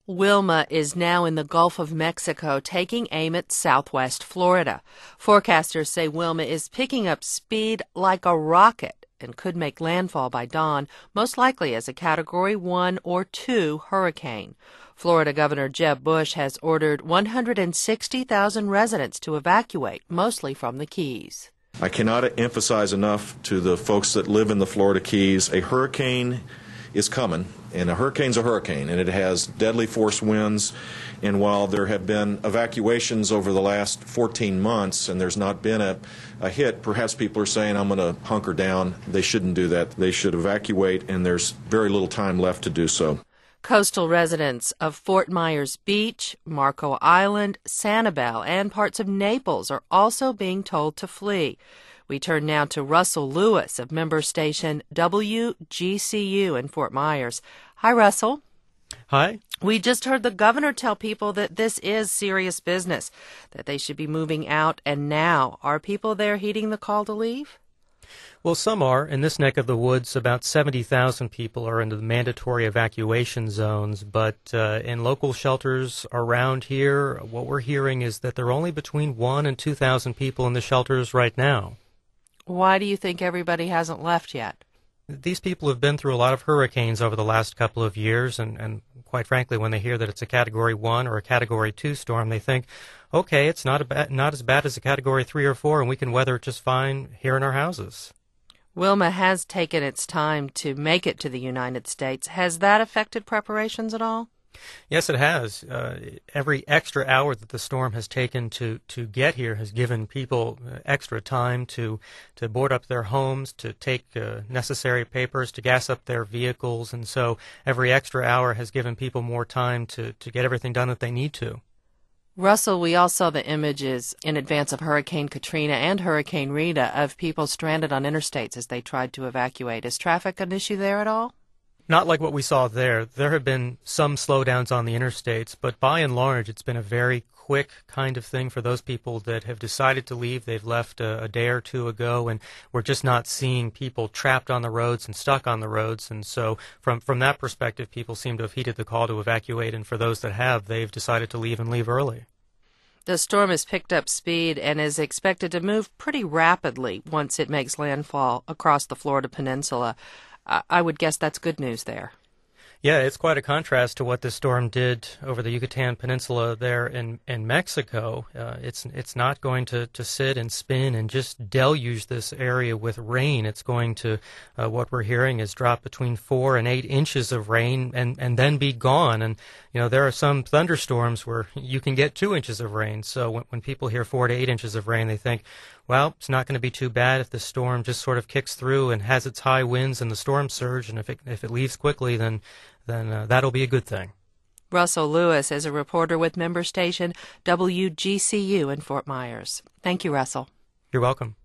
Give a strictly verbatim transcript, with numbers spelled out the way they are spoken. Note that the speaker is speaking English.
Wilma is now in the Gulf of Mexico, taking aim at southwest Florida. Forecasters say Wilma is picking up speed like a rocket and could make landfall by dawn, most likely as a Category one or two hurricane. Florida Governor Jeb Bush has ordered one hundred sixty thousand residents to evacuate, mostly from the Keys. I cannot emphasize enough to the folks that live in the Florida Keys, a hurricane is coming, and a hurricane's a hurricane, and it has deadly force winds. And while there have been evacuations over the last fourteen months and there's not been a, a hit, perhaps people are saying, I'm going to hunker down. They shouldn't do that. They should evacuate, and there's very little time left to do so. Coastal residents of Fort Myers Beach, Marco Island, Sanibel, and parts of Naples are also being told to flee. We turn now to Russell Lewis of member station W G C U in Fort Myers. Hi, Russell. Hi. We just heard the governor tell people that this is serious business, that they should be moving out and now. Are people there heeding the call to leave? Well, some are. In this neck of the woods, about seventy thousand people are into the mandatory evacuation zones, but uh, in local shelters around here, what we're hearing is that there are only between one and two thousand people in the shelters right now. Why do you think everybody hasn't left yet? These people have been through a lot of hurricanes over the last couple of years, and, and quite frankly, when they hear that it's a Category one or a Category two storm, they think, okay, it's not, a ba- not as bad as a Category three or four, and we can weather it just fine here in our houses. Wilma has taken its time to make it to the United States. Has that affected preparations at all? Yes, it has. Uh, every extra hour that the storm has taken to, to get here has given people extra time to, to board up their homes, to take uh, necessary papers, to gas up their vehicles, and so every extra hour has given people more time to, to get everything done that they need to. Russell, we all saw the images in advance of Hurricane Katrina and Hurricane Rita of people stranded on interstates as they tried to evacuate. Is traffic an issue there at all? Not like what we saw there. There have been some slowdowns on the interstates, but by and large, it's been a very quick kind of thing for those people that have decided to leave. They've left a, a day or two ago, and we're just not seeing people trapped on the roads and stuck on the roads. And so from, from that perspective, people seem to have heeded the call to evacuate, and for those that have, they've decided to leave and leave early. The storm has picked up speed and is expected to move pretty rapidly once it makes landfall across the Florida peninsula. I would guess that's good news there. Yeah, it's quite a contrast to what this storm did over the Yucatan Peninsula there in, in Mexico. Uh, it's it's not going to, to sit and spin and just deluge this area with rain. It's going to, uh, what we're hearing is drop between four and eight inches of rain and, and then be gone. And, you know, there are some thunderstorms where you can get two inches of rain. So when, when people hear four to eight inches of rain, they think, well, it's not going to be too bad if the storm just sort of kicks through and has its high winds and the storm surge. And if it, if it leaves quickly, then then uh, that'll be a good thing. Russell Lewis is a reporter with member station W G C U in Fort Myers. Thank you, Russell. You're welcome.